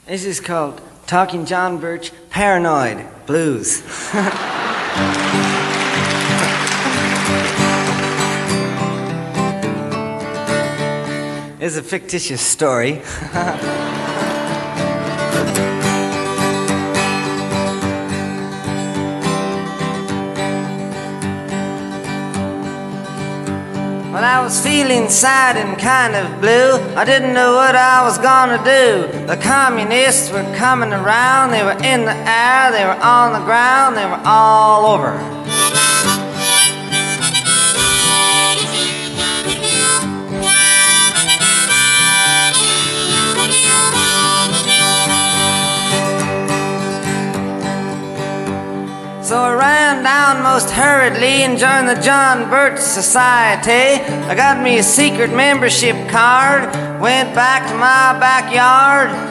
This is called Talking John Birch Paranoid Blues. It's a fictitious story. When I was feeling sad and kind of blue, I didn't know what I was gonna do. The communists were coming around, they were in the air, they were on the ground, they were all over. So I ran down most hurriedly and joined the John Birch Society. I got me a secret membership card, went back to my backyard,